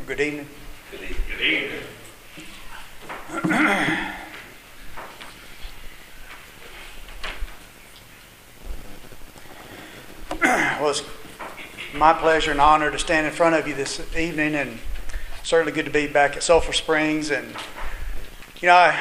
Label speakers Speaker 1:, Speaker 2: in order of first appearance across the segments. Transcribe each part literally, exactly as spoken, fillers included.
Speaker 1: Good evening.
Speaker 2: Good evening. Good evening.
Speaker 1: Well, it's my pleasure and honor to stand in front of you this evening, and certainly good to be back at Sulphur Springs. And you know, I,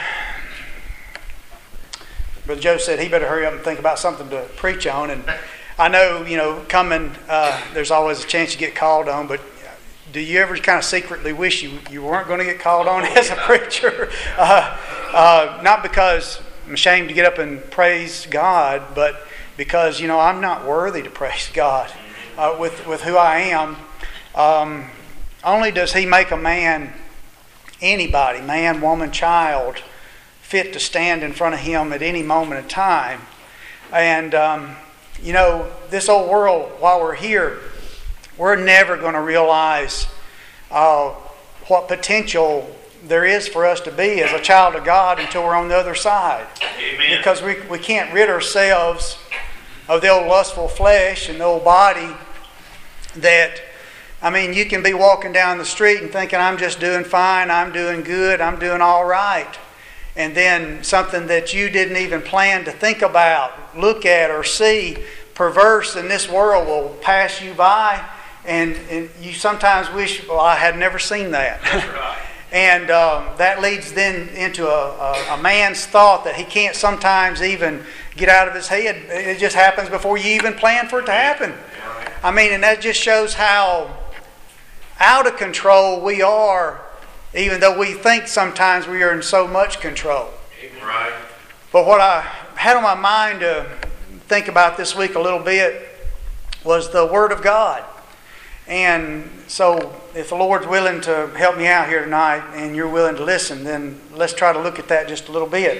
Speaker 1: Brother Joe said he better hurry up and think about something to preach on. And I know, you know, coming, uh, there's always a chance you get called on, but do you ever kind of secretly wish you, you weren't going to get called on as a preacher? Uh, uh, not because I'm ashamed to get up and praise God, but because, you know, I'm not worthy to praise God uh, with, with who I am. Um, only does He make a man, anybody, man, woman, child, fit to stand in front of Him at any moment in time. And, um, you know, this old world, while we're here, we're never going to realize uh, what potential there is for us to be as a child of God until we're on the other side.
Speaker 2: Amen.
Speaker 1: Because we, we can't rid ourselves of the old lustful flesh and the old body that, I mean, you can be walking down the street and thinking, I'm just doing fine, I'm doing good, I'm doing all right. And then something that you didn't even plan to think about, look at, or see perverse in this world will pass you by. And, and you sometimes wish, well, I had never seen that.
Speaker 2: That's right.
Speaker 1: And um, that leads then into a, a, a man's thought that he can't sometimes even get out of his head. It just happens before you even plan for it to happen.
Speaker 2: Right.
Speaker 1: I mean, and that just shows how out of control we are, even though we think sometimes we are in so much control.
Speaker 2: Right.
Speaker 1: But what I had on my mind to think about this week a little bit was the Word of God. And so if the Lord's willing to help me out here tonight and you're willing to listen, then let's try to look at that just a little bit.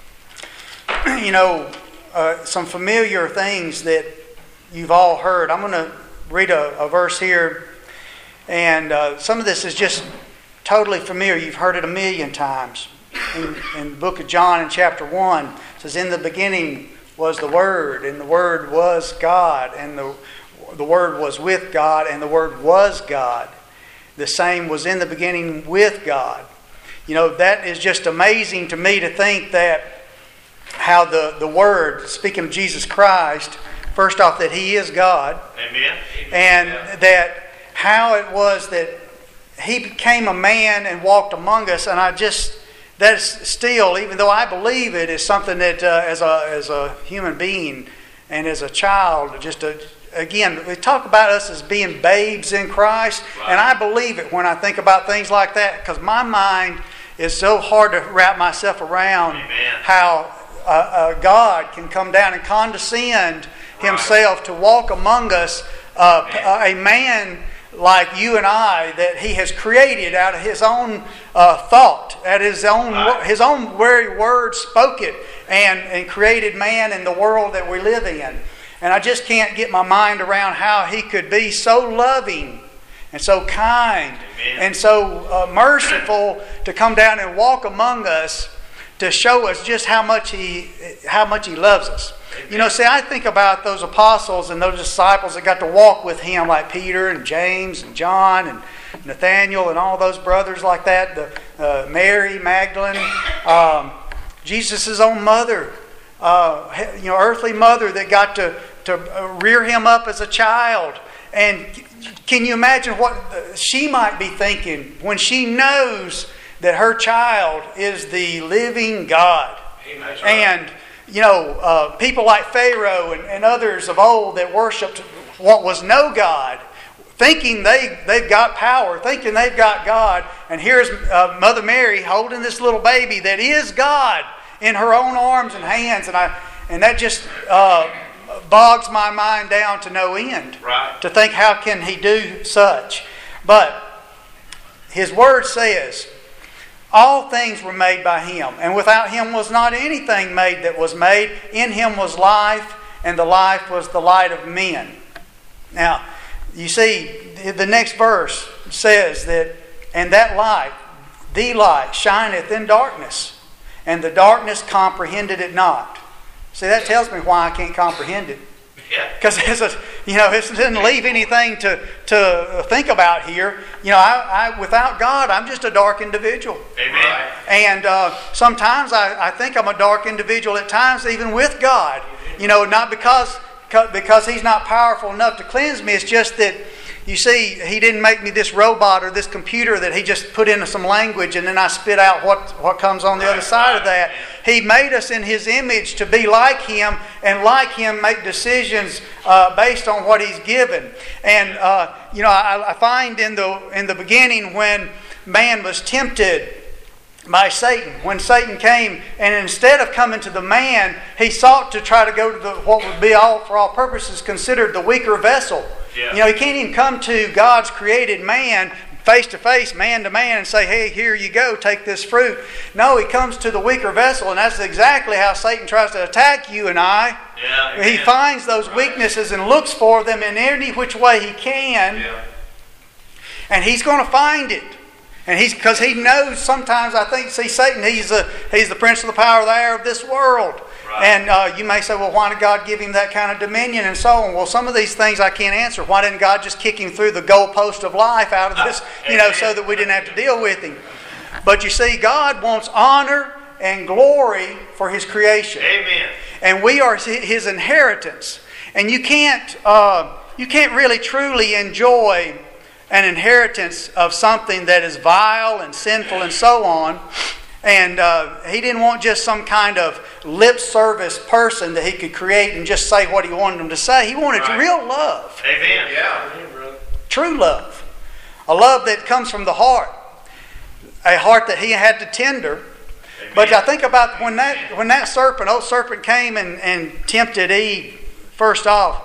Speaker 1: You know, uh, some familiar things that you've all heard. I'm going to read a, a verse here, and uh, some of this is just totally familiar. You've heard it a million times. In, in the book of John in chapter one, it says, in the beginning was the Word, and the Word was God, and the The Word was with God, and the Word was God. The same was in the beginning with God. You know, that is just amazing to me to think that how the, the Word, speaking of Jesus Christ, first off, that He is God.
Speaker 2: Amen.
Speaker 1: And
Speaker 2: yeah.
Speaker 1: that how it was that He became a man and walked among us. And I just, that is still, even though I believe it, is something that uh, as a as a human being and as a child, just a Again, we talk about us as being babes in Christ, right. And I believe it when I think about things like that, because my mind is so hard to wrap myself around.
Speaker 2: Amen.
Speaker 1: How uh, uh, God can come down and condescend right. Himself to walk among us, uh, a man like you and I that He has created out of His own uh, thought, at His own right. His own very word spoke it, and, and created man and the world that we live in. And I just can't get my mind around how He could be so loving and so kind
Speaker 2: Amen.
Speaker 1: And so uh, merciful to come down and walk among us to show us just how much He how much He loves us. Amen. You know, see, I think about those apostles and those disciples that got to walk with Him, like Peter and James and John and Nathaniel and all those brothers like that, the uh, Mary, Magdalene, um, Jesus' own mother. Uh, you know, earthly mother that got to, to rear Him up as a child. And can you imagine what she might be thinking when she knows that her child is the living God?
Speaker 2: Amen.
Speaker 1: And, you know, uh, people like Pharaoh and, and others of old that worshipped what was no God, thinking they, they've got power, thinking they've got God. And here's uh, Mother Mary holding this little baby that is God in her own arms and hands, and I and that just uh, bogs my mind down to no end.
Speaker 2: Right.
Speaker 1: To think, how can He do such? But His Word says, all things were made by Him, and without Him was not anything made that was made. In Him was life, and the life was the light of men. Now, you see, the next verse says that, and that light, the light, shineth in darkness, and the darkness comprehended it not. See, that tells me why I can't comprehend it.
Speaker 2: Yeah.
Speaker 1: Because it's a, you know, it doesn't leave anything to, to think about here. You know, I, I without God, I'm just a dark individual.
Speaker 2: Amen.
Speaker 1: And uh, sometimes I, I think I'm a dark individual at times, even with God. You know, not because because He's not powerful enough to cleanse me. It's just that, you see, He didn't make me this robot or this computer that He just put in some language and then I spit out what, what comes on the
Speaker 2: Right,
Speaker 1: other side
Speaker 2: right,
Speaker 1: of that.
Speaker 2: yeah.
Speaker 1: He made us in His image to be like Him, and like Him make decisions uh, based on what He's given. And uh, you know, I, I find in the in the beginning when man was tempted by Satan, when Satan came, and instead of coming to the man, he sought to try to go to the, what would be all for all purposes considered the weaker vessel.
Speaker 2: Yeah.
Speaker 1: You know, he can't even come to God's created man face to face, man to man, and say, hey, here you go, take this fruit. No, he comes to the weaker vessel, and that's exactly how Satan tries to attack you and I.
Speaker 2: Yeah,
Speaker 1: He
Speaker 2: amen.
Speaker 1: finds those
Speaker 2: Right.
Speaker 1: weaknesses and looks for them in any which way he can,
Speaker 2: Yeah.
Speaker 1: and he's going to find it. And he's because he knows sometimes, I think, see, Satan, he's a, he's the prince of the power of the air of this world.
Speaker 2: Right.
Speaker 1: And uh, you may say, well, why did God give him that kind of dominion and so on? Well, some of these things I can't answer. Why didn't God just kick him through the goalpost of life out of this, you know, so that we didn't have to deal with him? But you see, God wants honor and glory for His creation.
Speaker 2: Amen.
Speaker 1: And we are His inheritance. And you can't, uh, you can't really truly enjoy an inheritance of something that is vile and sinful and so on. And uh, He didn't want just some kind of lip service person that He could create and just say what He wanted them to say. He wanted
Speaker 2: Right.
Speaker 1: real love,
Speaker 2: Amen. Yeah.
Speaker 1: true love, a love that comes from the heart, a heart that He had to tender.
Speaker 2: Amen.
Speaker 1: But I think about when that when that serpent, old serpent, came and, and tempted Eve. First off,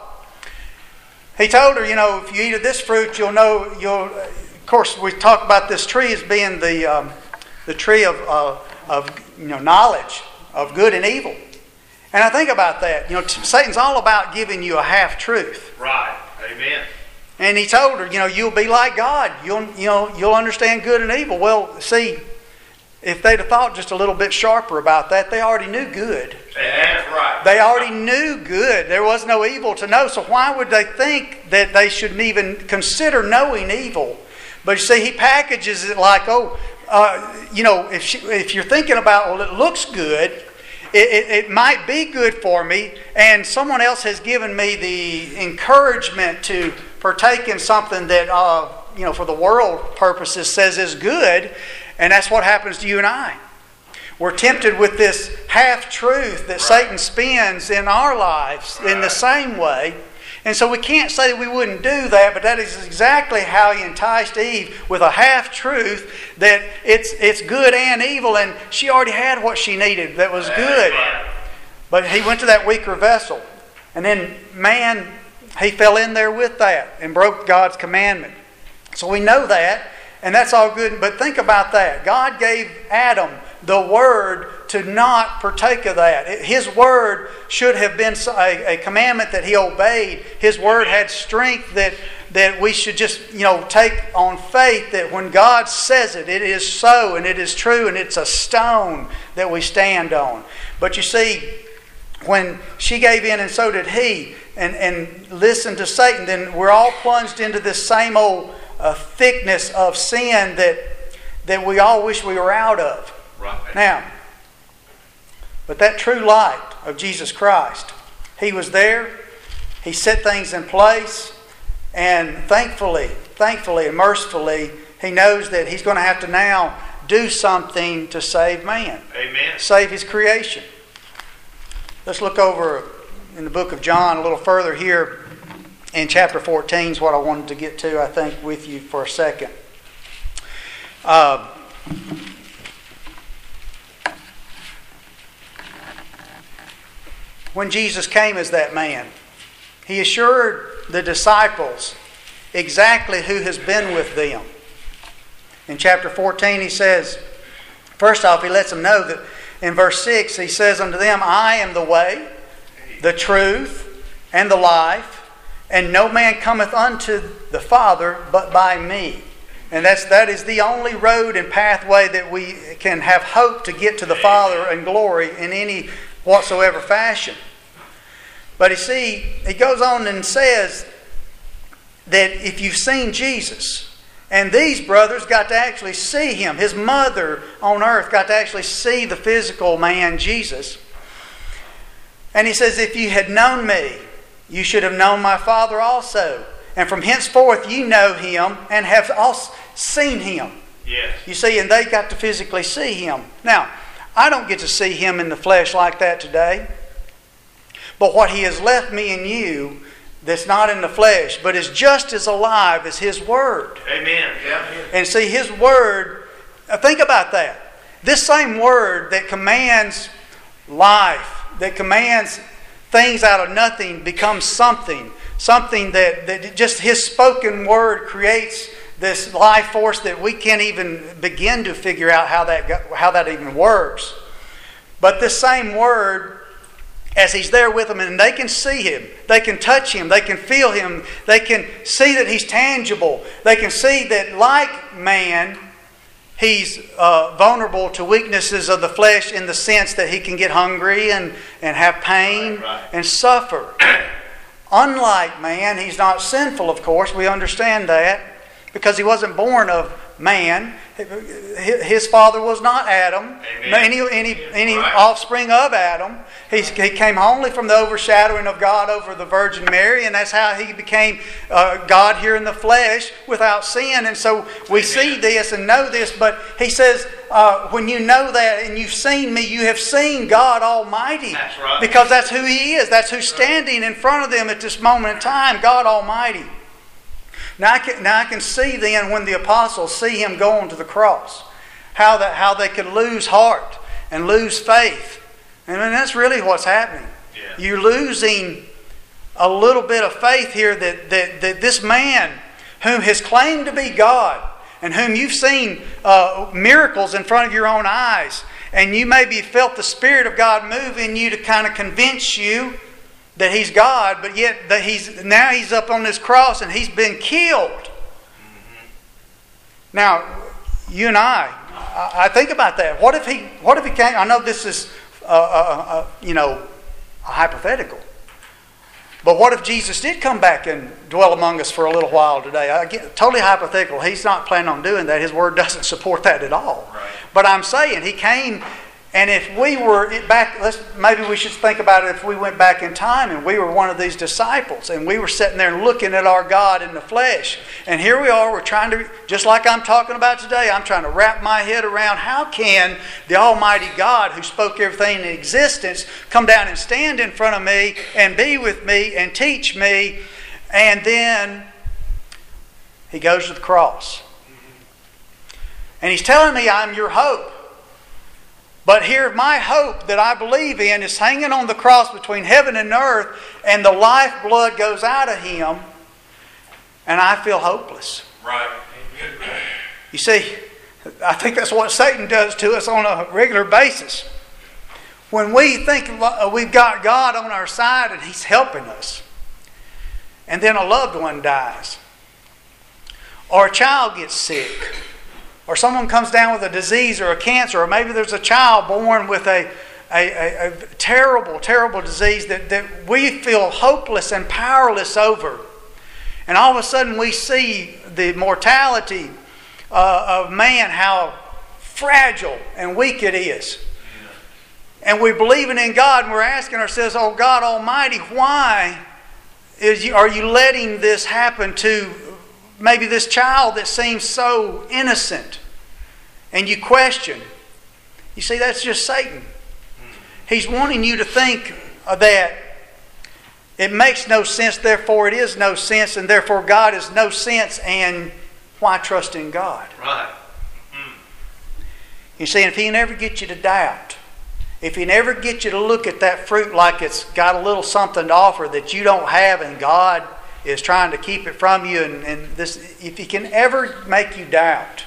Speaker 1: he told her, you know, if you eat of this fruit, you'll know. You'll. Of course, we talk about this tree as being the um, the tree of uh, of you know knowledge of good and evil. And I think about that. You know, t- Satan's all about giving you a half truth.
Speaker 2: Right. Amen.
Speaker 1: And he told her, you know, you'll be like God. You'll you know you'll understand good and evil. Well, see, if they'd have thought just a little bit sharper about that, they already knew good.
Speaker 2: That's right.
Speaker 1: They already knew good. There was no evil to know. So why would they think that they shouldn't even consider knowing evil? But you see, he packages it like, oh, uh, you know, if she, if you're thinking about, well, it looks good, it, it, it might be good for me, and someone else has given me the encouragement to partake in something that, uh, you know, for the world purposes says is good, and that's what happens to you and I. We're tempted with this half-truth that
Speaker 2: Right.
Speaker 1: Satan spins in our lives in the
Speaker 2: Right.
Speaker 1: same way. And so we can't say that we wouldn't do that, but that is exactly how he enticed Eve with a half-truth that it's it's good and evil, and she already had what she needed that was good.
Speaker 2: Right.
Speaker 1: But he went to that weaker vessel. And then man, he fell in there with that and broke God's commandment. So we know that, and that's all good. But think about that. God gave Adam the word to not partake of that. His word should have been a, a commandment that he obeyed. His word had strength that, that we should just, you know, take on faith that when God says it, it is so and it is true, and it's a stone that we stand on. But you see, when she gave in and so did he, and, and listened to Satan, then we're all plunged into this same old uh, thickness of sin that, that we all wish we were out of.
Speaker 2: Right.
Speaker 1: Now, but that true light of Jesus Christ, He was there, He set things in place, and thankfully, thankfully and mercifully, He knows that He's going to have to now do something to save man,
Speaker 2: Amen.
Speaker 1: save His creation. Let's look over in the book of John a little further here in chapter fourteen is what I wanted to get to, I think, with you for a second. Uh, When Jesus came as that man, He assured the disciples exactly who has been with them. In chapter fourteen, He says, first off, He lets them know that in verse six, He says unto them, I am the way, the truth, and the life, and no man cometh unto the Father but by me. And that's, that is the only road and pathway that we can have hope to get to the Father and glory in any whatsoever fashion. But you see, he goes on and says that if you've seen Jesus, and these brothers got to actually see him, his mother on earth got to actually see the physical man, Jesus. And he says, if you had known me, you should have known my Father also. And from henceforth you know him and have also seen him.
Speaker 2: Yes.
Speaker 1: You see, and they got to physically see him. Now, I don't get to see him in the flesh like that today. But what he has left me and you that's not in the flesh, but is just as alive as his word.
Speaker 2: Amen. Yeah.
Speaker 1: And see, his word, think about that. This same word that commands life, that commands things out of nothing, becomes something. Something that, that just his spoken word creates this life force that we can't even begin to figure out how that, how that even works. But this same word, as he's there with them, and they can see him, they can touch him, they can feel him, they can see that he's tangible, they can see that like man, he's uh, vulnerable to weaknesses of the flesh in the sense that he can get hungry and, and have pain
Speaker 2: right, right.
Speaker 1: and suffer. Unlike man, he's not sinful, of course, we understand that, because he wasn't born of man. His father was not Adam,
Speaker 2: Amen.
Speaker 1: any any any
Speaker 2: Right.
Speaker 1: offspring of Adam. He, he came only from the overshadowing of God over the Virgin Mary, and that's how he became uh, God here in the flesh without sin. And so we
Speaker 2: Amen.
Speaker 1: see this and know this, but he says, uh, when you know that and you've seen me, you have seen God Almighty.
Speaker 2: That's right.
Speaker 1: Because that's who he is. That's who's standing in front of them at this moment in time, God Almighty. Now I, can, now I can see then when the apostles see him going to the cross, how that how they could lose heart and lose faith. And I mean, that's really what's happening.
Speaker 2: Yeah.
Speaker 1: You're losing a little bit of faith here that, that, that this man whom has claimed to be God and whom you've seen uh, miracles in front of your own eyes, and you maybe felt the Spirit of God move in you to kind of convince you that he's God, but yet that he's now he's up on this cross and he's been killed. Mm-hmm. Now, you and I, I, I think about that. What if he? What if he came? I know this is, uh, uh, uh, you know, a hypothetical. But what if Jesus did come back and dwell among us for a little while today? I get, totally hypothetical. He's not planning on doing that. His word doesn't support that at all.
Speaker 2: Right.
Speaker 1: But I'm saying he came. And if we were back, let's, maybe we should think about it if we went back in time and we were one of these disciples and we were sitting there looking at our God in the flesh. And here we are, we're trying to, just like I'm talking about today, I'm trying to wrap my head around how can the Almighty God who spoke everything in existence come down and stand in front of me and be with me and teach me, and then he goes to the cross. And he's telling me I'm your hope. But here, my hope that I believe in is hanging on the cross between heaven and earth, and the lifeblood goes out of him, and I feel hopeless.
Speaker 2: Right.
Speaker 1: You see, I think that's what Satan does to us on a regular basis. When we think we've got God on our side and he's helping us, and then a loved one dies, or a child gets sick, or someone comes down with a disease or a cancer, or maybe there's a child born with a, a, a, a terrible, terrible disease that, that we feel hopeless and powerless over. And all of a sudden we see the mortality uh, of man, how fragile and weak it is. And we're believing in God and we're asking ourselves, oh God Almighty, why is you, are you letting this happen to maybe this child that seems so innocent? And you question. You see, that's just Satan. He's wanting you to think that it makes no sense, therefore it is no sense, and therefore God is no sense, and why trust in God?
Speaker 2: Right. Mm.
Speaker 1: You see, if he never gets you to doubt, if he never gets you to look at that fruit like it's got a little something to offer that you don't have, and God is trying to keep it from you, and, and this, if he can ever make you doubt,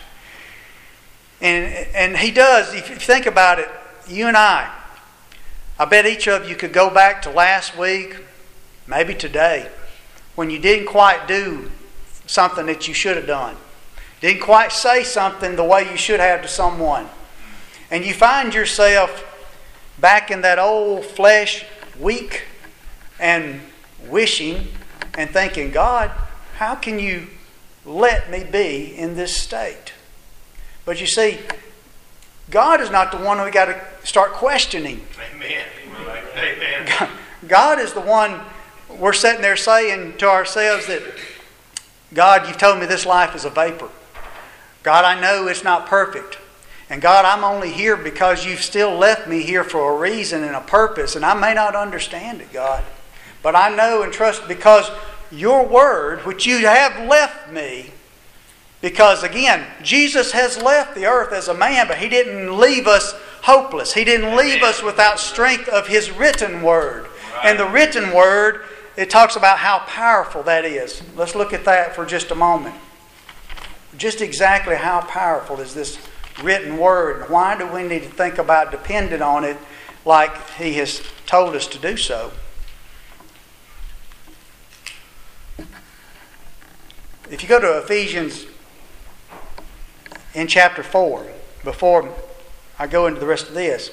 Speaker 1: and and he does, if you think about it, you and I, I bet each of you could go back to last week, maybe today, when you didn't quite do something that you should have done, didn't quite say something the way you should have to someone, and you find yourself back in that old flesh, weak and wishing and thinking, God, how can you let me be in this state? But you see, God is not the one we got to start questioning.
Speaker 2: Amen. Amen.
Speaker 1: God, God is the one we're sitting there saying to ourselves that, God, you've told me this life is a vapor. God, I know it's not perfect. And God, I'm only here because you've still left me here for a reason and a purpose. And I may not understand it, God. But I know and trust because your word, which you have left me, because again, Jesus has left the earth as a man, but He didn't leave us hopeless. He didn't leave us without strength of His written word. And the written word, it talks about how powerful that is. Let's look at that for just a moment. Just exactly how powerful is this written word? And why do we need to think about depending on it like He has told us to do so? If you go to Ephesians in chapter four, before I go into the rest of this,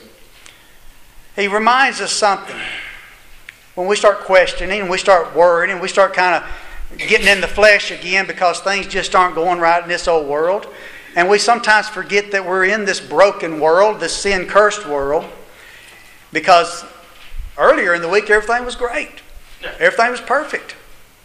Speaker 1: he reminds us something. When we start questioning and we start worrying and we start kind of getting in the flesh again because things just aren't going right in this old world, and we sometimes forget that we're in this broken world, this sin-cursed world, because earlier in the week everything was great. Everything was perfect.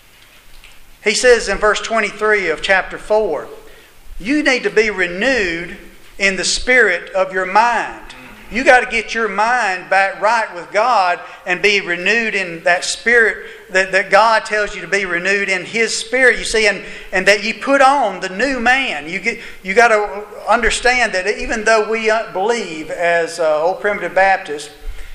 Speaker 1: He says in verse twenty-three of chapter four, you need to be renewed in the spirit of your mind. You got to get your mind back right with God and be renewed in that spirit that, that God tells you to be renewed in His spirit. You see, and, and that you put on the new man. You get you got to understand that even though we believe as uh, old primitive Baptists,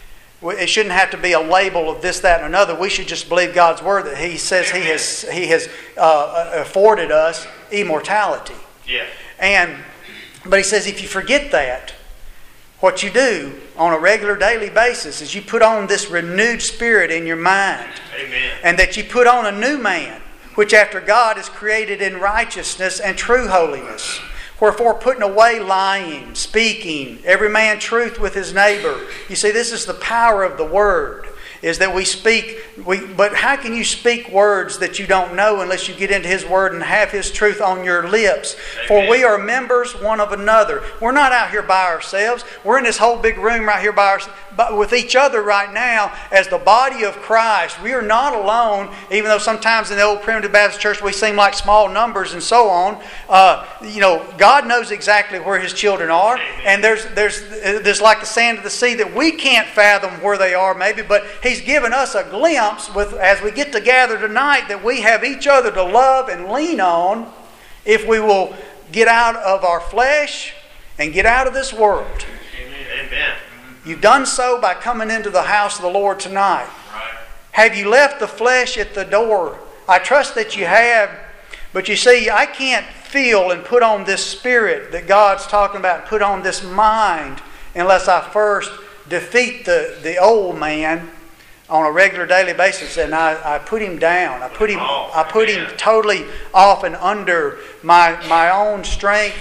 Speaker 1: it shouldn't have to be a label of this, that, and another. We should just believe God's word that He says He has He has uh, afforded us immortality.
Speaker 2: Yeah.
Speaker 1: And but He says if you forget that, what you do on a regular daily basis is you put on this renewed spirit in your mind.
Speaker 2: Amen.
Speaker 1: And that you put on a new man, which after God is created in righteousness and true holiness. Wherefore putting away lying, speaking, every man truth with his neighbor. You see, this is the power of the Word, is that we speak, we, but how can you speak words that you don't know unless you get into His Word and have His truth on your lips? Amen. For we are members one of another. We're not out here by ourselves. We're in this whole big room right here by our, but with each other right now as the body of Christ. We are not alone, even though sometimes in the old primitive Baptist church we seem like small numbers and so on. Uh, you know, God knows exactly where His children are. Amen. And there's, there's, there's like the sand of the sea that we can't fathom where they are maybe, but He's given us a glimpse with as we get together tonight that we have each other to love and lean on if we will get out of our flesh and get out of this world.
Speaker 2: Amen. Amen.
Speaker 1: You've done so by coming into the house of the Lord tonight.
Speaker 2: Right.
Speaker 1: Have you left the flesh at the door? I trust that you have. But you see, I can't feel and put on this spirit that God's talking about, put on this mind, unless I first defeat the, the old man on a regular daily basis, and I, I put him down. I put him
Speaker 2: Oh,
Speaker 1: I put
Speaker 2: amen.
Speaker 1: him totally off and under my my own strength.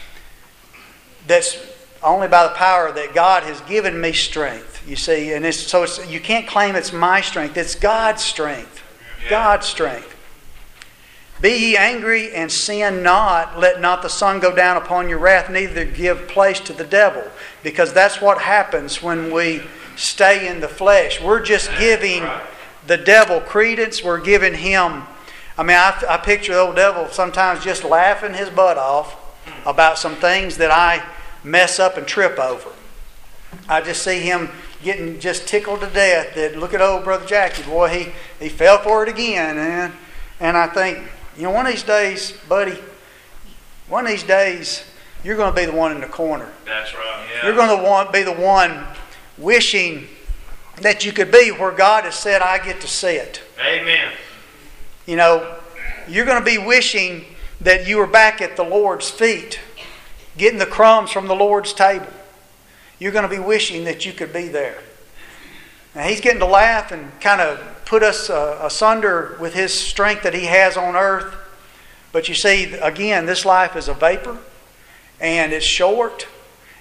Speaker 1: That's only by the power that God has given me strength. You see, and it's, so it's, you can't claim it's my strength. It's God's strength.
Speaker 2: Yeah.
Speaker 1: God's strength. Be ye angry and sin not. Let not the sun go down upon your wrath, neither give place to the devil. Because that's what happens when we stay in the flesh. We're just giving the devil credence. We're giving him... I mean, I, I picture the old devil sometimes just laughing his butt off about some things that I mess up and trip over. I just see him getting just tickled to death that, look at old Brother Jackie, boy, he, he fell for it again. And, and I think, you know, one of these days, buddy, one of these days, you're going to be the one in the corner.
Speaker 2: That's right. Yeah.
Speaker 1: You're going to want, be the one wishing that you could be where God has said, I get to sit.
Speaker 2: Amen.
Speaker 1: You know, you're going to be wishing that you were back at the Lord's feet, getting the crumbs from the Lord's table. You're going to be wishing that you could be there. Now, He's getting to laugh and kind of put us uh, asunder with His strength that He has on earth. But you see, again, this life is a vapor, and it's short.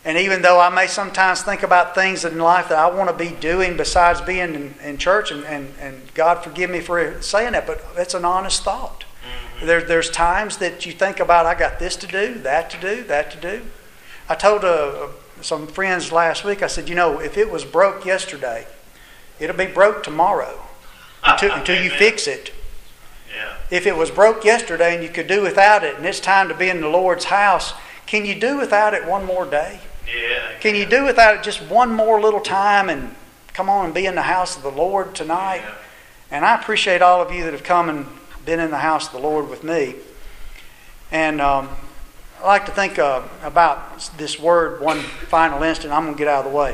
Speaker 1: And even though I may sometimes think about things in life that I want to be doing besides being in, in church, and, and, and God forgive me for saying that, but it's an honest thought. Mm-hmm. There, there's times that you think about, I got this to do, that to do, that to do. I told uh, some friends last week, I said, you know, if it was broke yesterday, it'll be broke tomorrow until, until you fix it.
Speaker 2: Yeah.
Speaker 1: If it was broke yesterday and you could do without it, and it's time to be in the Lord's house, can you do without it one more day?
Speaker 2: Yeah.
Speaker 1: Can you do without it just one more little time and come on and be in the house of the Lord tonight?
Speaker 2: Yeah.
Speaker 1: And I appreciate all of you that have come and been in the house of the Lord with me. And um, I like to think uh, about this word one final instant. I'm going to get out of the way.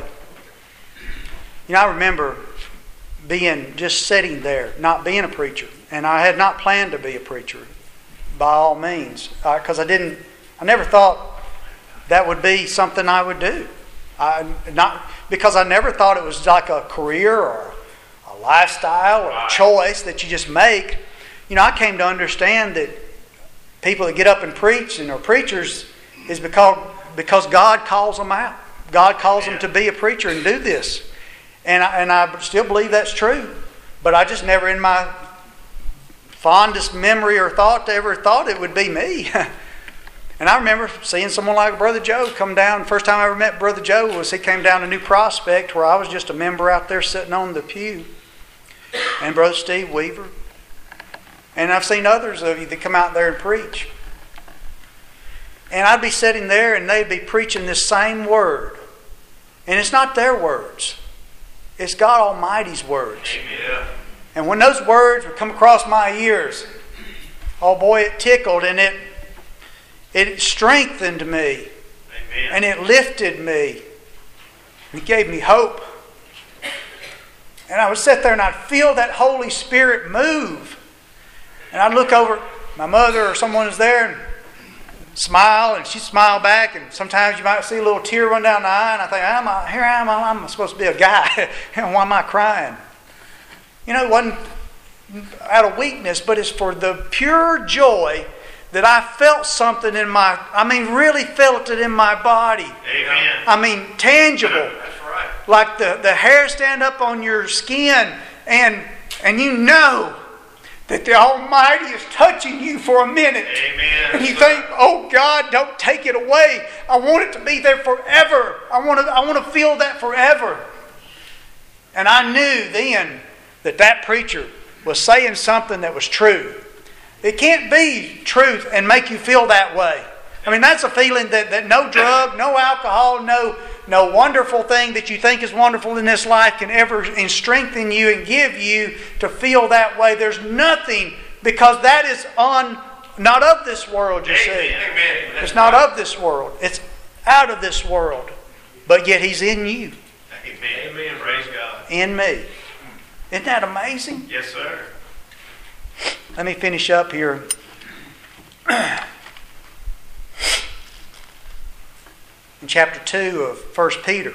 Speaker 1: You know, I remember being just sitting there, not being a preacher. And I had not planned to be a preacher by all means, because uh, I didn't, I never thought that would be something I would do. I, not because I never thought it was like a career or a lifestyle or a choice that you just make. You know, I came to understand that people that get up and preach and are preachers is because because God calls them out. God calls them to be a preacher and do this. And I, and I still believe that's true. But I just never in my fondest memory or thought ever thought it would be me. And I remember seeing someone like Brother Joe come down. First time I ever met Brother Joe was he came down to New Prospect, where I was just a member out there sitting on the pew. And Brother Steve Weaver. And I've seen others of you that come out there and preach. And I'd be sitting there and they'd be preaching this same word. And it's not their words. It's God Almighty's words.
Speaker 2: Amen.
Speaker 1: And when those words would come across my ears, oh boy, it tickled and it It strengthened me.
Speaker 2: Amen.
Speaker 1: And it lifted me. It gave me hope. And I would sit there and I'd feel that Holy Spirit move. And I'd look over, my mother or someone was there and smile, and she'd smile back. And sometimes you might see a little tear run down the eye, and I think, I'm a, here I am, I'm supposed to be a guy. And why am I crying? You know, it wasn't out of weakness, but it's for the pure joy that I felt something in my, I mean, really felt it in my body.
Speaker 2: Amen.
Speaker 1: I mean, tangible.
Speaker 2: That's right.
Speaker 1: Like the, the hair stand up on your skin, and and you know that the Almighty is touching you for a minute.
Speaker 2: Amen.
Speaker 1: And you think, oh God, don't take it away. I want it to be there forever. I want to, I want to feel that forever. And I knew then that that preacher was saying something that was true. It can't be truth and make you feel that way. I mean, that's a feeling that, that no drug, no alcohol, no, no wonderful thing that you think is wonderful in this life can ever strengthen you and give you to feel that way. There's nothing, because that is on, not of this world, you see.
Speaker 2: Amen.
Speaker 1: It's not of this world. It's out of this world. But yet He's in you.
Speaker 2: Amen. Amen. Praise God.
Speaker 1: In me. Isn't that amazing?
Speaker 2: Yes, sir.
Speaker 1: Let me finish up here. In chapter two of First Peter,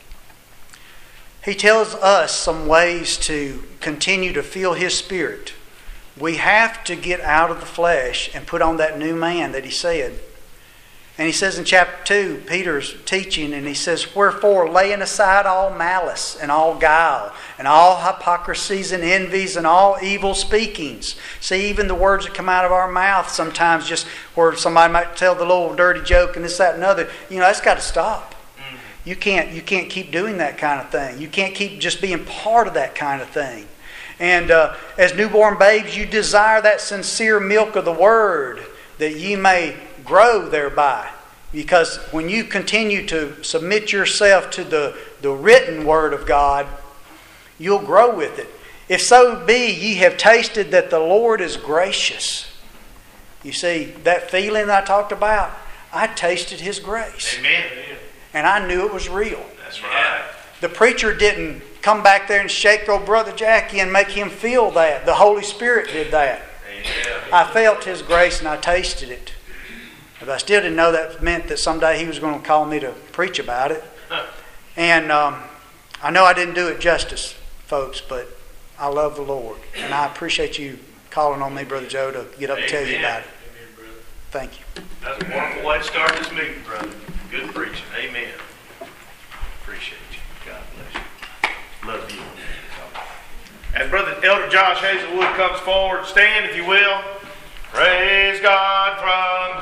Speaker 1: he tells us some ways to continue to feel His Spirit. We have to get out of the flesh and put on that new man that he said. And he says in chapter two, Peter's teaching, and he says, wherefore, laying aside all malice and all guile and all hypocrisies and envies and all evil speakings. See, even the words that come out of our mouth sometimes, just where somebody might tell the little dirty joke and this, that, and other, you know, that's got to stop. You can't, you can't keep doing that kind of thing. You can't keep just being part of that kind of thing. And uh, as newborn babes, you desire that sincere milk of the Word, that ye may grow thereby. Because when you continue to submit yourself to the, the written Word of God, you'll grow with it. If so be ye have tasted that the Lord is gracious. You see, that feeling I talked about, I tasted His grace.
Speaker 2: Amen.
Speaker 1: And I knew it was real.
Speaker 2: That's right.
Speaker 1: The preacher didn't come back there and shake old Brother Jackie and make him feel that. The Holy Spirit did that.
Speaker 2: Amen.
Speaker 1: I felt His grace and I tasted it. But I still didn't know that meant that someday He was going to call me to preach about it. And um, I know I didn't do it justice, folks, but I love the Lord. And I appreciate you calling on me, Brother Joe, to get up and tell you about it.
Speaker 2: Amen, brother.
Speaker 1: Thank you.
Speaker 2: That's a wonderful way to start this meeting, brother. Good preaching. Amen.
Speaker 3: love you. As Brother Elder Josh Hazelwood comes forward, stand if you will. Praise God from